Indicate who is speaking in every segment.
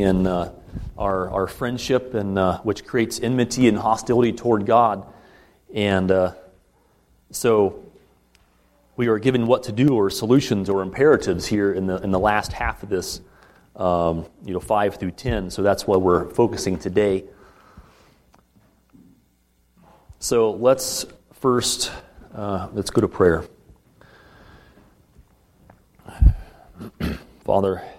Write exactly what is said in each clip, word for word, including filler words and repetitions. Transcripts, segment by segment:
Speaker 1: in uh, our our friendship, and uh, which creates enmity and hostility toward God. And uh, so we are given what to do, or solutions, or imperatives here in the in the last half of this, um, you know, five through ten. So that's what we're focusing today. So let's first uh, let's go to prayer. Father, I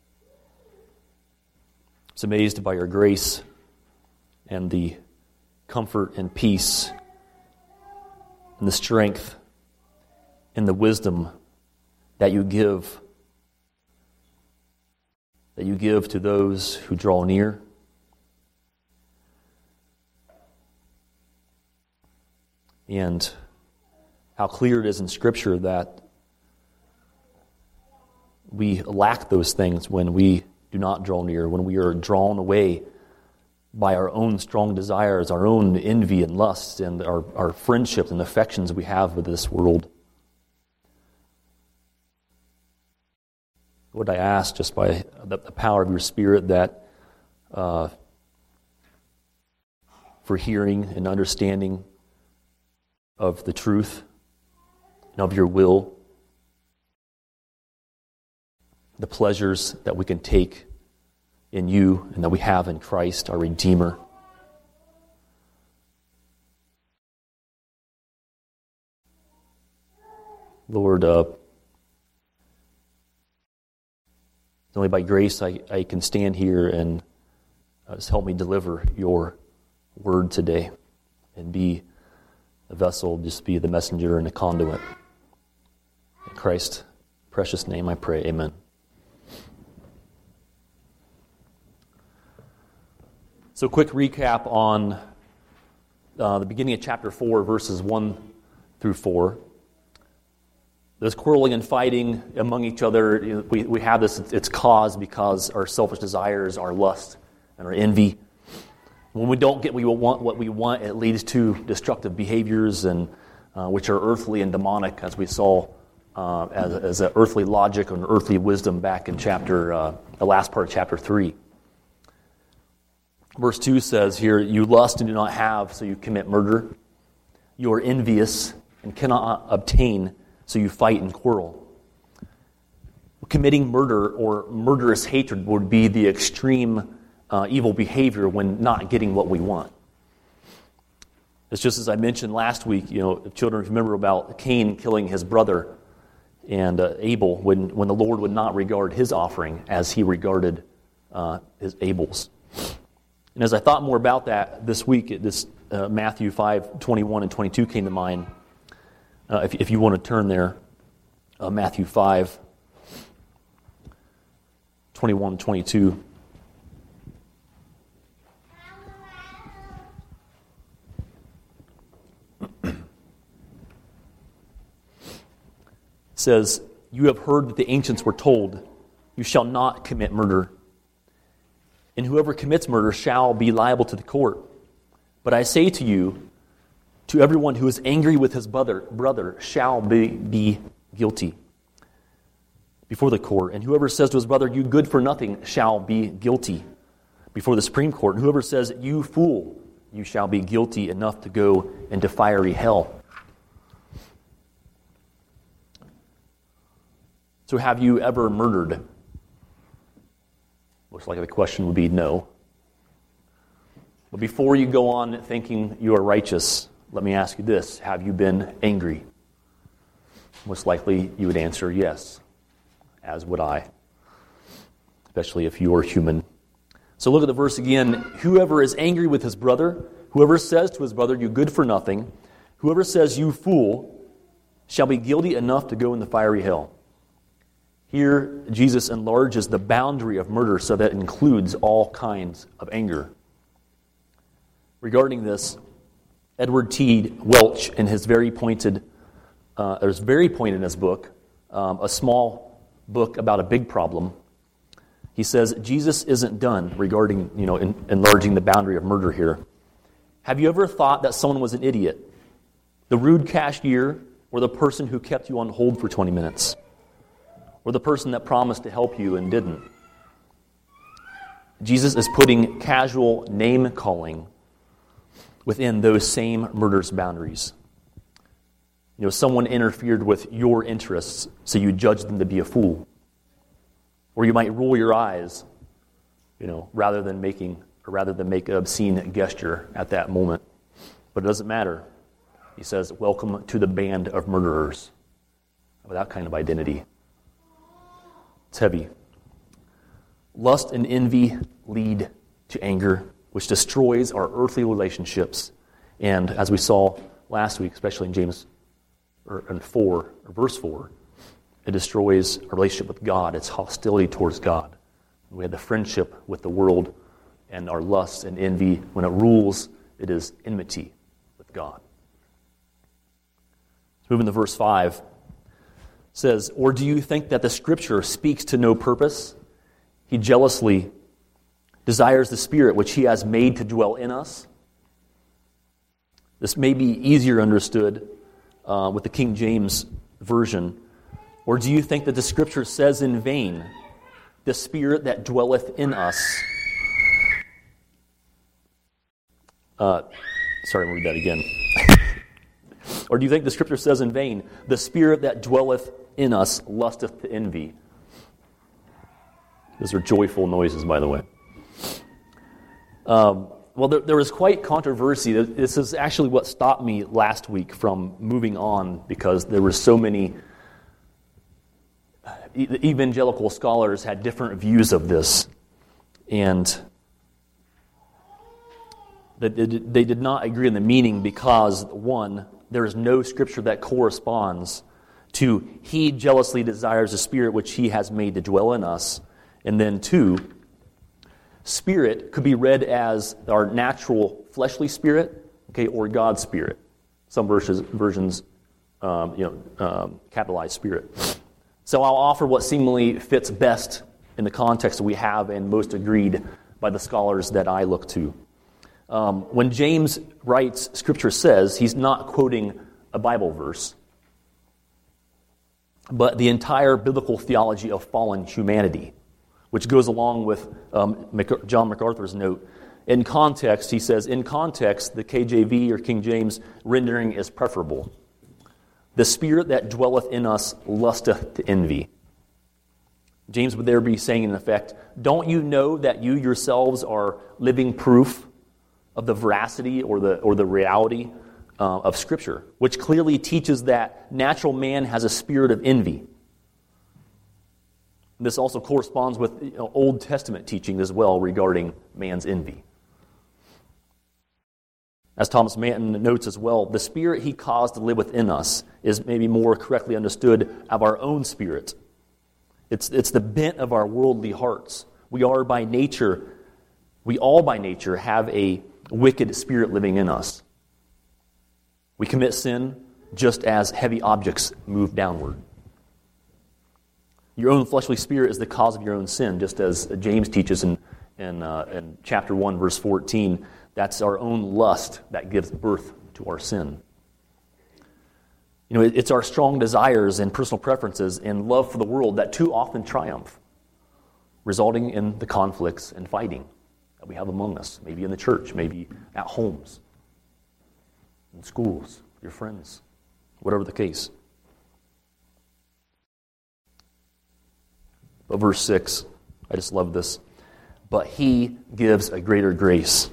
Speaker 1: was amazed by your grace and the comfort and peace and the strength and the wisdom that you give, that you give to those who draw near. And how clear it is in Scripture that we lack those things when we do not draw near, when we are drawn away by our own strong desires, our own envy and lust, and our, our friendships and affections we have with this world. Lord, I ask just by the, the power of your Spirit that uh, for hearing and understanding of the truth and of your will, the pleasures that we can take in you and that we have in Christ, our Redeemer. Lord, uh, only by grace I, I can stand here and uh, just help me deliver your word today and be a vessel, just be the messenger and a conduit. In Christ's precious name I pray, amen. So quick recap on uh, the beginning of chapter four, verses one through four. There's quarreling and fighting among each other. You know, we, we have this, it's caused because our selfish desires, our lust, and our envy. When we don't get what we want, what we want, it leads to destructive behaviors, and uh, which are earthly and demonic, as we saw uh, as, as an earthly logic and earthly wisdom back in chapter, uh, the last part of chapter three. Verse two says here, you lust and do not have, so you commit murder. You are envious and cannot obtain, so you fight and quarrel. Committing murder or murderous hatred would be the extreme uh, evil behavior when not getting what we want. It's just as I mentioned last week, you know, children remember about Cain killing his brother and uh, Abel when, when the Lord would not regard his offering as he regarded uh, his Abel's. And as I thought more about that this week, this uh, Matthew five, twenty-one and twenty-two came to mind. Uh, if, if you want to turn there, uh, Matthew five, twenty-one and twenty-two. It says, you have heard that the ancients were told, you shall not commit murder. And whoever commits murder shall be liable to the court. But I say to you, to everyone who is angry with his brother, brother shall be, be guilty before the court. And whoever says to his brother, you good for nothing, shall be guilty before the Supreme Court. And whoever says, you fool, you shall be guilty enough to go into fiery hell. So have you ever murdered? Looks like the question would be no. But before you go on thinking you are righteous, let me ask you this. Have you been angry? Most likely you would answer yes, as would I, especially if you are human. So look at the verse again. Whoever is angry with his brother, whoever says to his brother, you good for nothing, whoever says, you fool, shall be guilty enough to go in the fiery hell. Here, Jesus enlarges the boundary of murder so that it includes all kinds of anger. Regarding this, Edward T. Welch, in his very pointed, uh, there's very pointed in his book, um, a small book about a big problem, he says, Jesus isn't done regarding, you know, in, enlarging the boundary of murder here. Have you ever thought that someone was an idiot? The rude cashier or the person who kept you on hold for twenty minutes? Or the person that promised to help you and didn't? Jesus is putting casual name-calling within those same murderous boundaries. You know, someone interfered with your interests, so you judge them to be a fool. Or you might roll your eyes, you know, rather than making, or rather than make an obscene gesture at that moment. But it doesn't matter. He says, welcome to the band of murderers. With that kind of identity. It's heavy. Lust and envy lead to anger, which destroys our earthly relationships. And as we saw last week, especially in James or in four, or verse four, it destroys our relationship with God. It's hostility towards God. We have the friendship with the world, and our lust and envy, when it rules, it is enmity with God. Let's move into verse five. It says, or do you think that the Scripture speaks to no purpose? He jealously desires the Spirit which He has made to dwell in us. This may be easier understood uh, with the King James Version. Or do you think that the Scripture says in vain, the Spirit that dwelleth in us? Uh, sorry, I'm going to read that again. Or do you think the Scripture says in vain, the Spirit that dwelleth in us lusteth to envy? Those are joyful noises, by the way. Um, well, there, there was quite controversy. This is actually what stopped me last week from moving on, because there were so many evangelical scholars had different views of this, and they did not agree on the meaning because, one, there is no Scripture that corresponds to He jealously desires the Spirit which He has made to dwell in us, and then two, Spirit could be read as our natural fleshly spirit, okay, or God's Spirit. Some versions, versions um, you know, um, capitalize Spirit. So I'll offer what seemingly fits best in the context that we have and most agreed by the scholars that I look to. Um, when James writes, Scripture says, he's not quoting a Bible verse, but the entire biblical theology of fallen humanity, which goes along with um, John MacArthur's note. In context, he says, in context, the K J V or King James rendering is preferable. The Spirit that dwelleth in us lusteth to envy. James would there be saying, in effect, don't you know that you yourselves are living proof of the veracity or the or the reality uh, of Scripture, which clearly teaches that natural man has a spirit of envy. This also corresponds with you know, Old Testament teaching as well regarding man's envy. As Thomas Manton notes as well, the Spirit He caused to live within us is maybe more correctly understood of our own spirit. It's, it's the bent of our worldly hearts. We are by nature, we all by nature have a wicked spirit living in us. We commit sin just as heavy objects move downward. Your own fleshly spirit is the cause of your own sin, just as James teaches in, in, uh, in chapter one, verse fourteen. That's our own lust that gives birth to our sin. You know, it's our strong desires and personal preferences and love for the world that too often triumph, resulting in the conflicts and fighting that we have among us, maybe in the church, maybe at homes, in schools, your friends, whatever the case. But verse six, I just love this. But He gives a greater grace.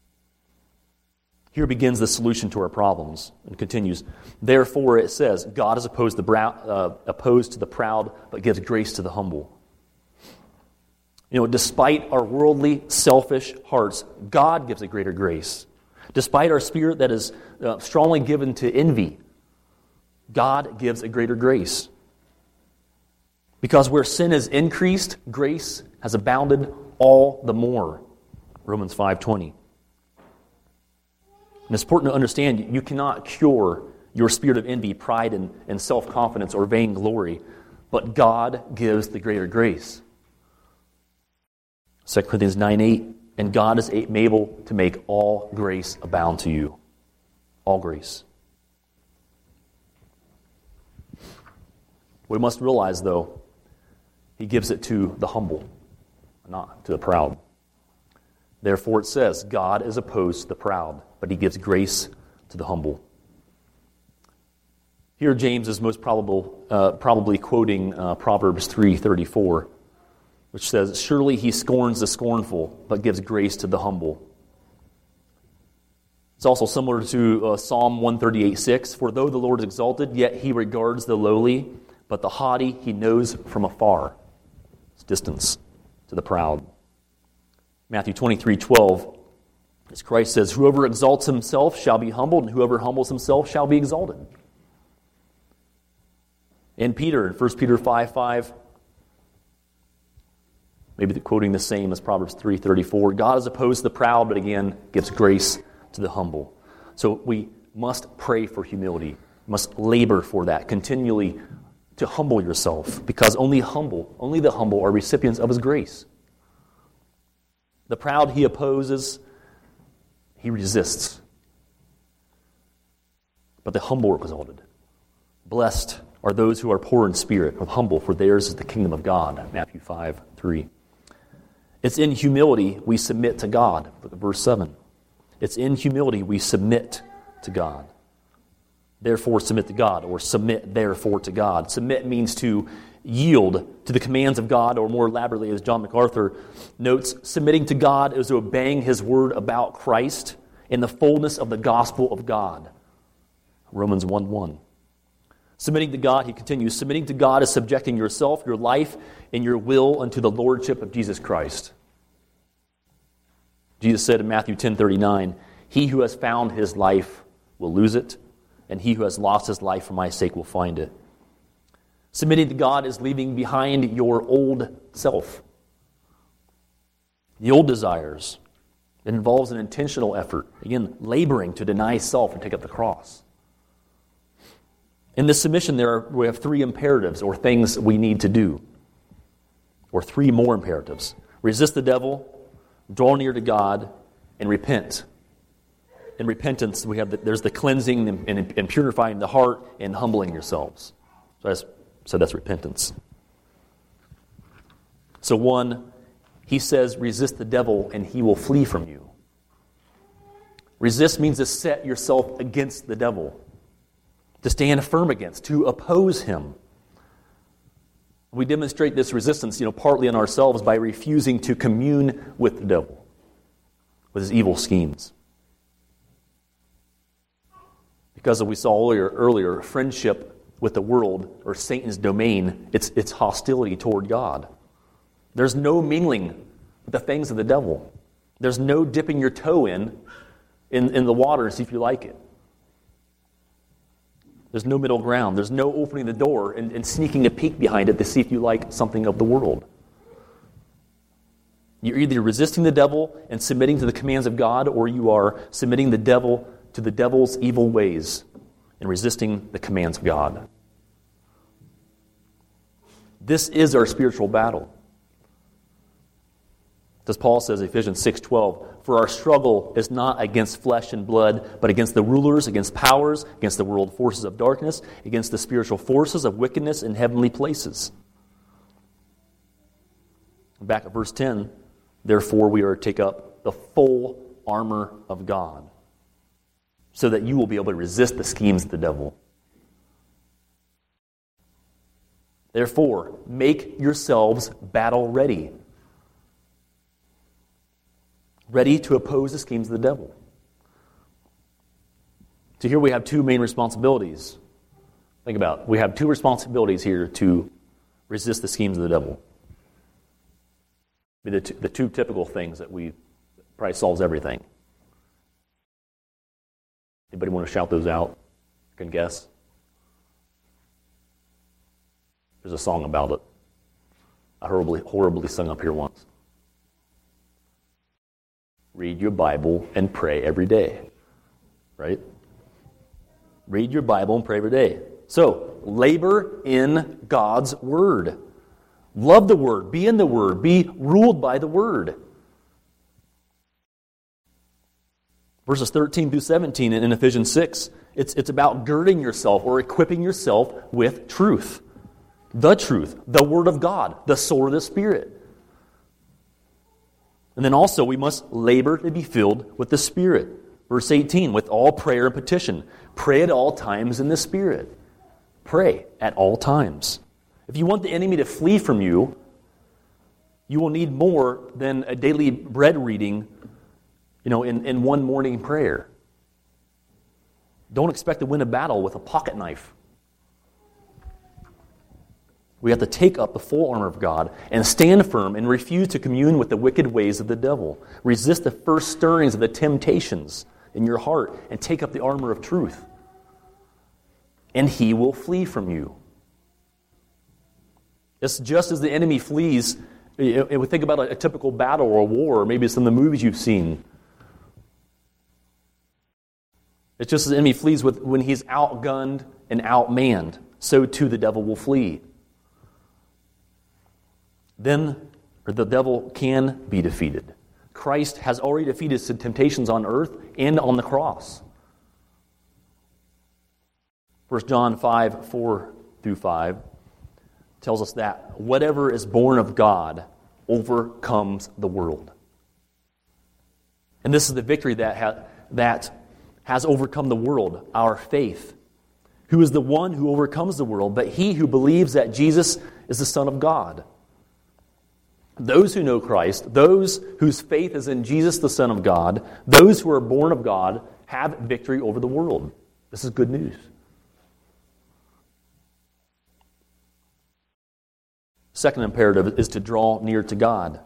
Speaker 1: Here begins the solution to our problems, and continues. Therefore, it says, God is opposed to, the brow, uh, opposed to the proud, but gives grace to the humble. You know, despite our worldly, selfish hearts, God gives a greater grace. Despite our spirit that is uh, strongly given to envy, God gives a greater grace. Because where sin has increased, grace has abounded all the more. Romans five twenty. And it's important to understand you cannot cure your spirit of envy, pride, and, and self-confidence or vainglory, but God gives the greater grace. Second Corinthians nine eight, and God is able to make all grace abound to you. All grace. We must realize, though, He gives it to the humble, not to the proud. Therefore it says, God is opposed to the proud, but he gives grace to the humble. Here James is most probable, uh, probably quoting uh, Proverbs three thirty-four, which says, surely he scorns the scornful, but gives grace to the humble. It's also similar to uh, Psalm one thirty-eight six, for though the Lord is exalted, yet he regards the lowly, but the haughty he knows from afar. It's distance to the proud. Matthew twenty-three twelve, as Christ says, whoever exalts himself shall be humbled, and whoever humbles himself shall be exalted. And Peter, in First Peter five five, maybe quoting the same as Proverbs three thirty-four, God is opposed to the proud, but again, gives grace to the humble. So we must pray for humility, must labor for that, continually to humble yourself, because only humble, only the humble are recipients of his grace. The proud he opposes, he resists. But the humble are exalted. Blessed are those who are poor in spirit, or humble, for theirs is the kingdom of God. Matthew five three. It's in humility we submit to God. Look at verse seven. It's in humility we submit to God. Therefore submit to God, or submit therefore to God. Submit means to yield to the commands of God, or more elaborately, as John MacArthur notes, submitting to God is obeying his word about Christ in the fullness of the gospel of God. Romans one one. Submitting to God, he continues, submitting to God is subjecting yourself, your life, and your will unto the lordship of Jesus Christ. Jesus said in Matthew ten thirty-nine, he who has found his life will lose it, and he who has lost his life for my sake will find it. Submitting to God is leaving behind your old self, the old desires. It involves an intentional effort, again, laboring to deny self and take up the cross. In this submission, there are, we have three imperatives, or things we need to do, or three more imperatives. Resist the devil, draw near to God, and repent. In repentance, we have the, there's the cleansing and, and, and purifying the heart and humbling yourselves. So that's, so that's repentance. So one, he says, resist the devil and he will flee from you. Resist means to set yourself against the devil, to stand firm against, to oppose him. We demonstrate this resistance, you know, partly in ourselves by refusing to commune with the devil, with his evil schemes. Because as we saw earlier, earlier, friendship with the world, or Satan's domain, it's, it's hostility toward God. There's no mingling with the things of the devil. There's no dipping your toe in, in, in the water and see if you like it. There's no middle ground. There's no opening the door and, and sneaking a peek behind it to see if you like something of the world. You're either resisting the devil and submitting to the commands of God, or you are submitting the devil to the devil's evil ways and resisting the commands of God. This is our spiritual battle. As Paul says in Ephesians six twelve, for our struggle is not against flesh and blood, but against the rulers, against powers, against the world forces of darkness, against the spiritual forces of wickedness in heavenly places. Back at verse ten, therefore we are to take up the full armor of God, so that you will be able to resist the schemes of the devil. Therefore, make yourselves battle ready. Ready to oppose the schemes of the devil. So here we have two main responsibilities. Think about it. We have two responsibilities here to resist the schemes of the devil. The two, the two typical things that we probably solves everything. Anybody want to shout those out? I can guess. There's a song about it. I horribly, horribly sung up here once. Read your Bible and pray every day. Right? Read your Bible and pray every day. So, labor in God's Word. Love the Word. Be in the Word. Be ruled by the Word. Verses thirteen through seventeen in Ephesians six, it's, it's about girding yourself or equipping yourself with truth. The truth, the Word of God, the sword of the Spirit. And then also we must labor to be filled with the Spirit. Verse eighteen, with all prayer and petition. Pray at all times in the Spirit. Pray at all times. If you want the enemy to flee from you, you will need more than a daily bread reading, you know, in, in one morning prayer. Don't expect to win a battle with a pocket knife. We have to take up the full armor of God and stand firm and refuse to commune with the wicked ways of the devil. Resist the first stirrings of the temptations in your heart and take up the armor of truth. And he will flee from you. It's just as the enemy flees. If we think about a, a typical battle or a war, or maybe some of the movies you've seen. It's just as the enemy flees with, when he's outgunned and outmanned, so too the devil will flee. Then or the devil can be defeated. Christ has already defeated his temptations on earth and on the cross. First John five, four through five tells us that whatever is born of God overcomes the world. And this is the victory that, ha- that has overcome the world, our faith. Who is the one who overcomes the world, but he who believes that Jesus is the Son of God. Those who know Christ, those whose faith is in Jesus, the Son of God, those who are born of God, have victory over the world. This is good news. Second imperative is to draw near to God.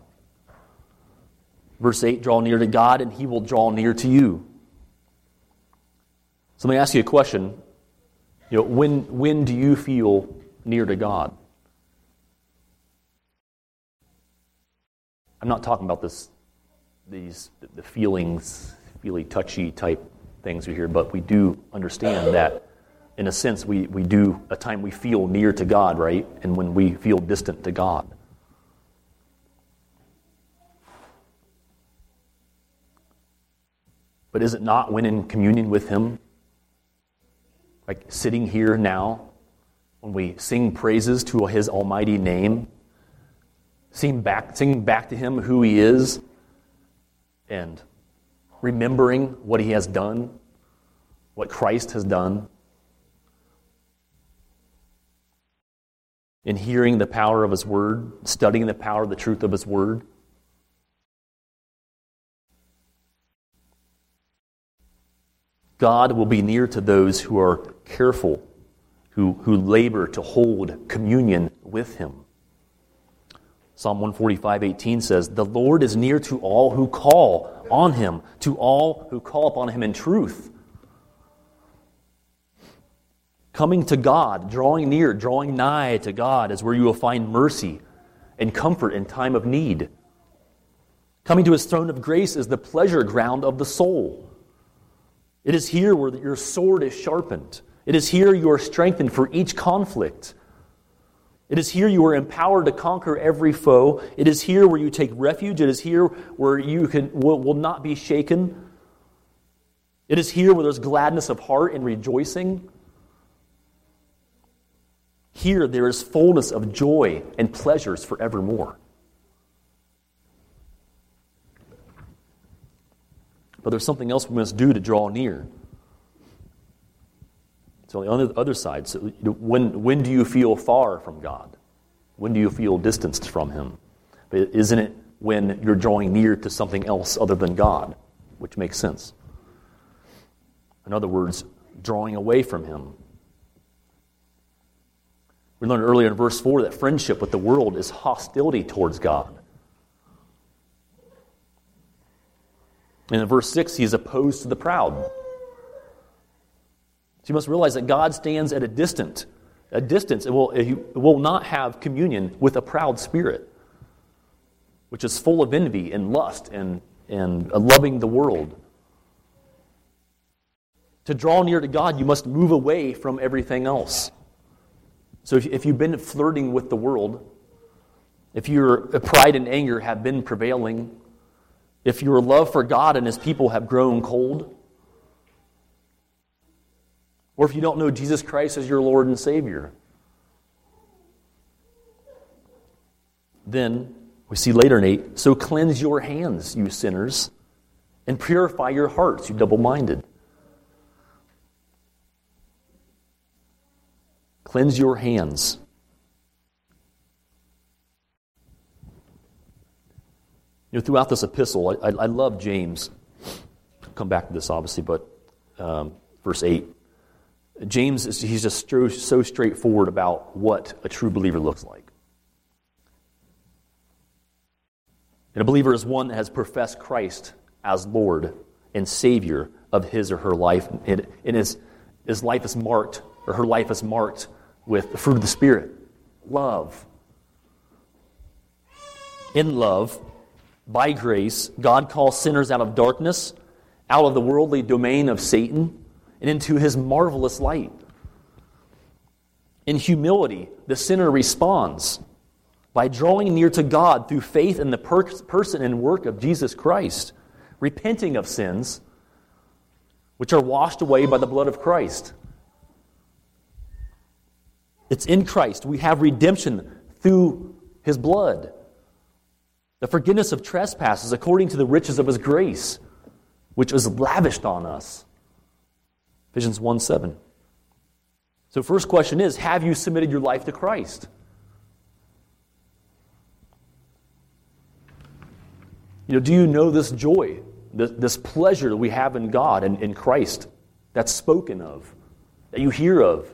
Speaker 1: Verse eight, draw near to God and he will draw near to you. So let me ask you a question. You know, when, when do you feel near to God? I'm not talking about this, these the feelings, feely, touchy type things we hear, but we do understand that, in a sense, we, we do a time we feel near to God, right? And when we feel distant to God. But is it not when in communion with Him? Like sitting here now, when we sing praises to His almighty name, Sing back, singing back to Him who He is and remembering what He has done, what Christ has done, and hearing the power of His Word, studying the power of the truth of His Word. God will be near to those who are careful, who, who labor to hold communion with Him. Psalm one forty-five, eighteen says, the Lord is near to all who call on Him, to all who call upon Him in truth. Coming to God, drawing near, drawing nigh to God is where you will find mercy and comfort in time of need. Coming to His throne of grace is the pleasure ground of the soul. It is here where your sword is sharpened. It is here you are strengthened for each conflict. It is here you are empowered to conquer every foe. It is here where you take refuge. It is here where you can will, will not be shaken. It is here where there's gladness of heart and rejoicing. Here there is fullness of joy and pleasures forevermore. But there's something else we must do to draw near. So on the other side, so when, when do you feel far from God? When do you feel distanced from Him? But isn't it when you're drawing near to something else other than God? Which makes sense. In other words, drawing away from Him. We learned earlier in verse four that friendship with the world is hostility towards God. And in verse six, He is opposed to the proud. So you must realize that God stands at a distance. A distance. It will, it will not have communion with a proud spirit, which is full of envy and lust and, and loving the world. To draw near to God, you must move away from everything else. So if, if you've been flirting with the world, if your pride and anger have been prevailing, if your love for God and His people have grown cold, or if you don't know Jesus Christ as your Lord and Savior, then We see later in eight, so cleanse your hands, you sinners, and purify your hearts, you double-minded. Cleanse your hands. You know, throughout this epistle, I, I, I love James. I'll come back to this, obviously, but um, verse eight. James, is, he's just so, so straightforward about what a true believer looks like. And a believer is one that has professed Christ as Lord and Savior of his or her life. And, and his, his life is marked, or her life is marked with the fruit of the Spirit, love. In love, by grace, God calls sinners out of darkness, out of the worldly domain of Satan, and into his marvelous light. In humility, the sinner responds by drawing near to God through faith in the per- person and work of Jesus Christ, repenting of sins, which are washed away by the blood of Christ. It's in Christ. We have redemption through his blood. The forgiveness of trespasses according to the riches of his grace, which was lavished on us. Ephesians one seven. So first question is, have you submitted your life to Christ? You know, do you know this joy, this, this pleasure that we have in God and in Christ that's spoken of, that you hear of?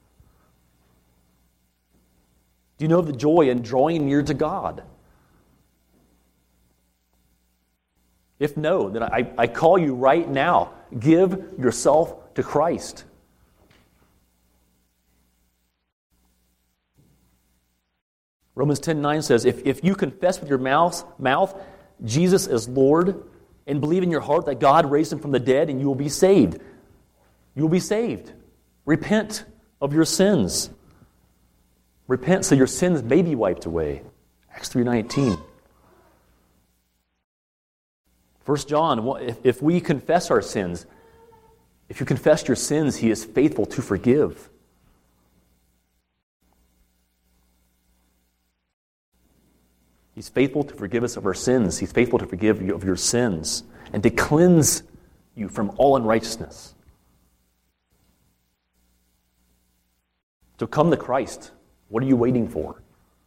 Speaker 1: Do you know the joy in drawing near to God? If no, then I, I call you right now, give yourself to Christ. Romans ten nine says, if, if you confess with your mouth, mouth Jesus is Lord, and believe in your heart that God raised him from the dead, and you will be saved. You will be saved. Repent of your sins. Repent so your sins may be wiped away. Acts three nineteen. First John, if, if we confess our sins, if you confess your sins, he is faithful to forgive. He's faithful to forgive us of our sins. He's faithful to forgive you of your sins and to cleanse you from all unrighteousness. So come to Christ. What are you waiting for?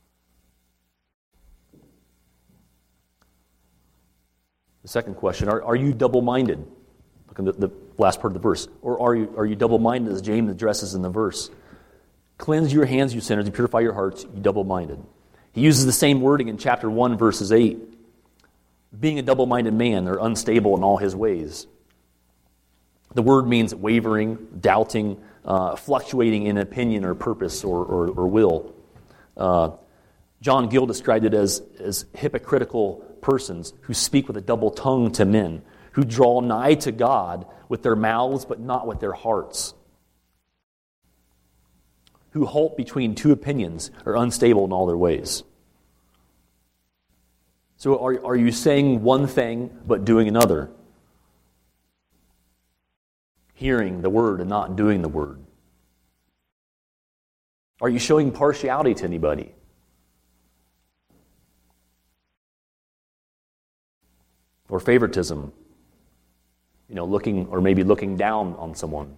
Speaker 1: The second question, are, are you double-minded? Look at the, the last part of the verse. Or are you, are you double-minded, as James addresses in the verse? Cleanse your hands, you sinners, and purify your hearts, you double-minded. He uses the same wording in chapter one, verses eight. Being a double-minded man, or unstable in all his ways. The word means wavering, doubting, uh, fluctuating in opinion or purpose or, or, or will. Uh, John Gill described it as, as hypocritical persons who speak with a double tongue to men, who draw nigh to God with their mouths but not with their hearts, who halt between two opinions, are unstable in all their ways. So are, are you saying one thing but doing another? Hearing the word and not doing the word? Are you showing partiality to anybody? Or favoritism? You know, looking or maybe looking down on someone.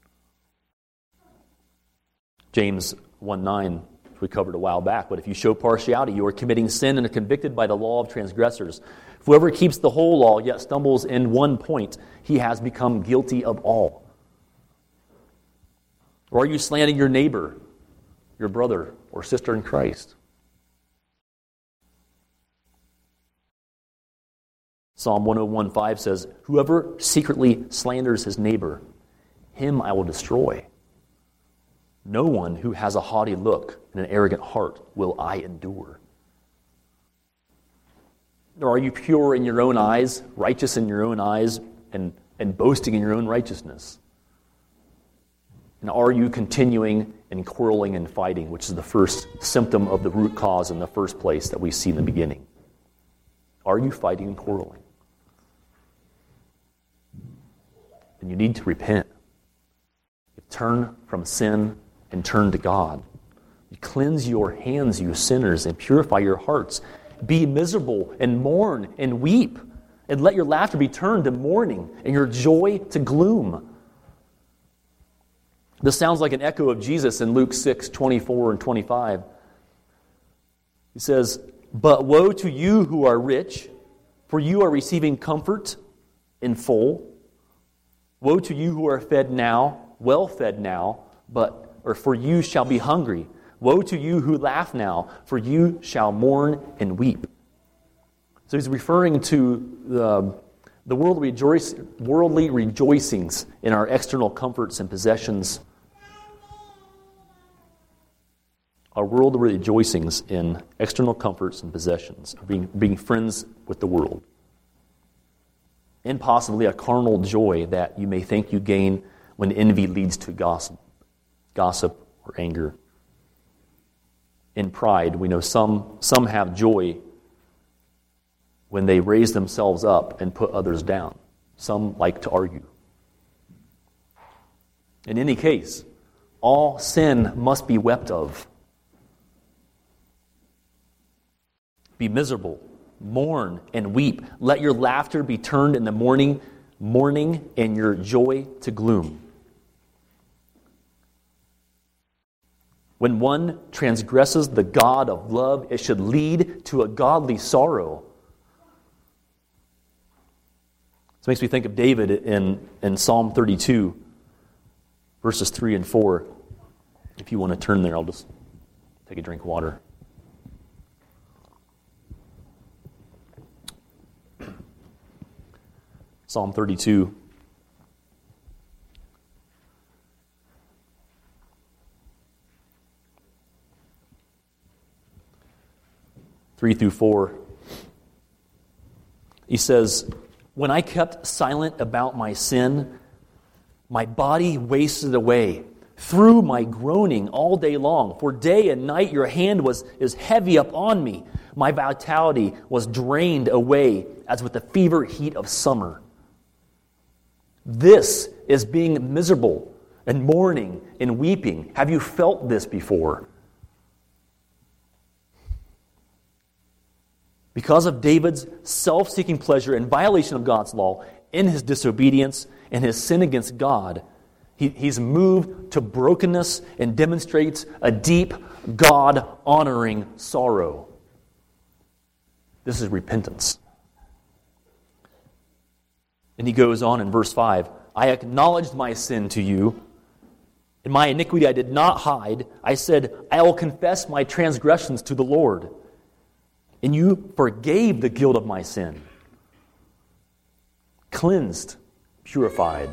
Speaker 1: James one nine, which we covered a while back, but if you show partiality, you are committing sin and are convicted by the law of transgressors. Whoever keeps the whole law yet stumbles in one point, he has become guilty of all. Or are you slandering your neighbor, your brother or sister in Christ? Psalm one oh one five says, whoever secretly slanders his neighbor, him I will destroy. No one who has a haughty look and an arrogant heart will I endure. Or are you pure in your own eyes, righteous in your own eyes, and, and boasting in your own righteousness? And are you continuing and quarreling and fighting, which is the first symptom of the root cause in the first place that we see in the beginning? Are you fighting and quarreling? And you need to repent. You turn from sin and turn to God. You cleanse your hands, you sinners, and purify your hearts. be miserable and mourn and weep, and let your laughter be turned to mourning and your joy to gloom. This sounds like an echo of Jesus in Luke six, twenty-four and twenty-five. He says, "But woe to you who are rich, for you are receiving comfort in full. Woe to you who are fed now, well fed now, but or for you shall be hungry. Woe to you who laugh now, for you shall mourn and weep." So he's referring to the, the worldly, rejoice, worldly rejoicings in our external comforts and possessions. Our worldly rejoicings in external comforts and possessions, being, being friends with the world. And possibly a carnal joy that you may think you gain when envy leads to gossip, gossip or anger. In pride, we know some, some have joy when they raise themselves up and put others down. Some like to argue. In any case, all sin must be wept of. Be miserable, mourn and weep. Let your laughter be turned in the morning, mourning, and your joy to gloom. When one transgresses the God of love, it should lead to a godly sorrow. This makes me think of David in, in Psalm thirty-two, verses three and four. If you want to turn there, I'll just take a drink of water. Psalm thirty-two. Three through four. He says, "When I kept silent about my sin, my body wasted away through my groaning all day long. For day and night your hand was is heavy upon me. My vitality was drained away as with the fever heat of summer." This is being miserable and mourning and weeping. Have you felt this before? Because of David's self-seeking pleasure and violation of God's law, in his disobedience and his sin against God, he, he's moved to brokenness and demonstrates a deep, God-honoring sorrow. This is repentance. And he goes on in verse five, "I acknowledged my sin to you, and my iniquity I did not hide. I said, I will confess my transgressions to the Lord. And you forgave the guilt of my sin. Cleansed, purified."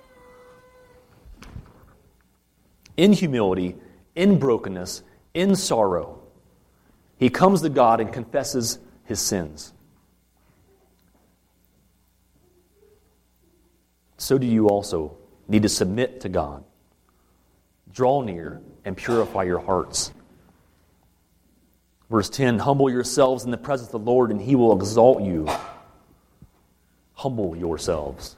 Speaker 1: In humility, in brokenness, in sorrow, he comes to God and confesses his sins. So do you also need to submit to God. Draw near and purify your hearts. Verse ten, "Humble yourselves in the presence of the Lord, and he will exalt you." Humble yourselves.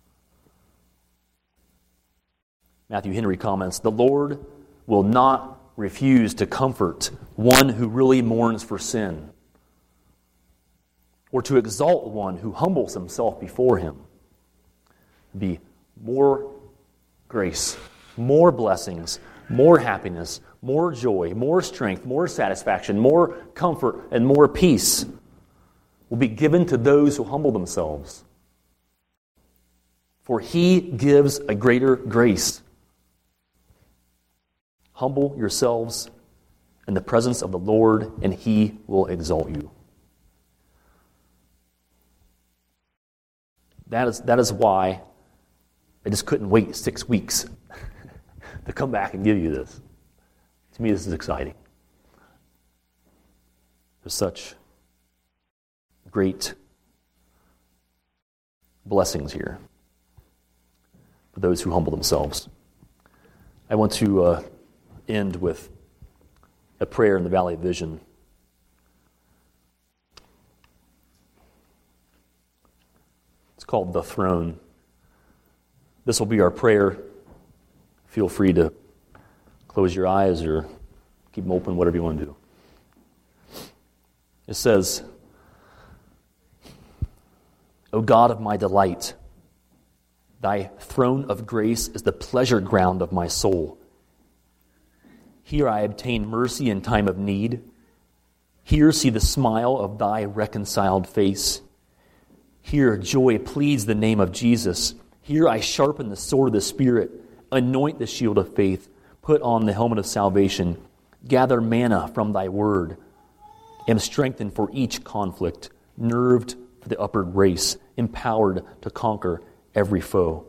Speaker 1: Matthew Henry comments, "The Lord will not refuse to comfort one who really mourns for sin, or to exalt one who humbles himself before him." Be more grace, more blessings, more happiness, more joy, more strength, more satisfaction, more comfort, and more peace will be given to those who humble themselves. For he gives a greater grace. Humble yourselves in the presence of the Lord, and he will exalt you. That is, that is why I just couldn't wait six weeks to come back and give you this. To me, this is exciting. There's such great blessings here for those who humble themselves. I want to uh, end with a prayer in the Valley of Vision. It's called The Throne. This will be our prayer. Feel free to close your eyes or keep them open, whatever you want to do. It says, O God of my delight, thy throne of grace is the pleasure ground of my soul. Here I obtain mercy in time of need. Here see the smile of thy reconciled face. Here joy pleads the name of Jesus. Here I sharpen the sword of the Spirit, anoint the shield of faith, put on the helmet of salvation, gather manna from thy word, am strengthened for each conflict, nerved for the upward race, empowered to conquer every foe.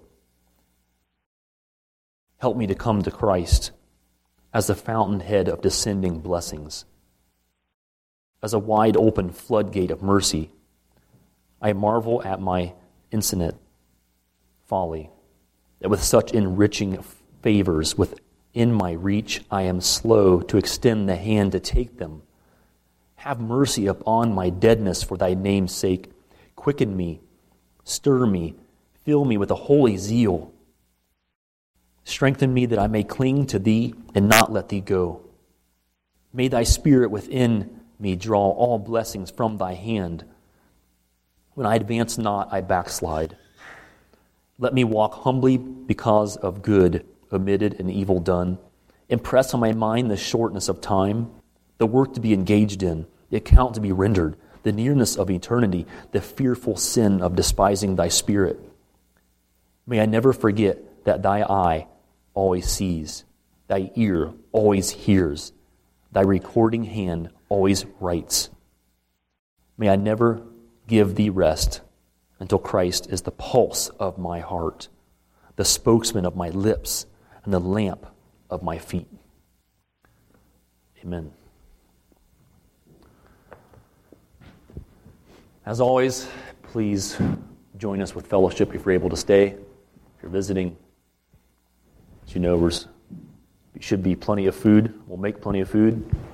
Speaker 1: Help me to come to Christ as the fountainhead of descending blessings, as a wide open floodgate of mercy. I marvel at my infinite folly, that with such enriching favors within my reach, I am slow to extend the hand to take them. Have mercy upon my deadness for thy name's sake. Quicken me, stir me, fill me with a holy zeal. Strengthen me that I may cling to thee and not let thee go. May thy Spirit within me draw all blessings from thy hand. When I advance not, I backslide. Let me walk humbly because of good omitted and evil done. Impress on my mind the shortness of time, the work to be engaged in, the account to be rendered, the nearness of eternity, the fearful sin of despising thy Spirit. May I never forget that thy eye always sees, thy ear always hears, thy recording hand always writes. May I never give thee rest until Christ is the pulse of my heart, the spokesman of my lips, and the lamp of my feet. Amen. As always, please join us with fellowship if you're able to stay. If you're visiting, as you know, there should be plenty of food. We'll make plenty of food.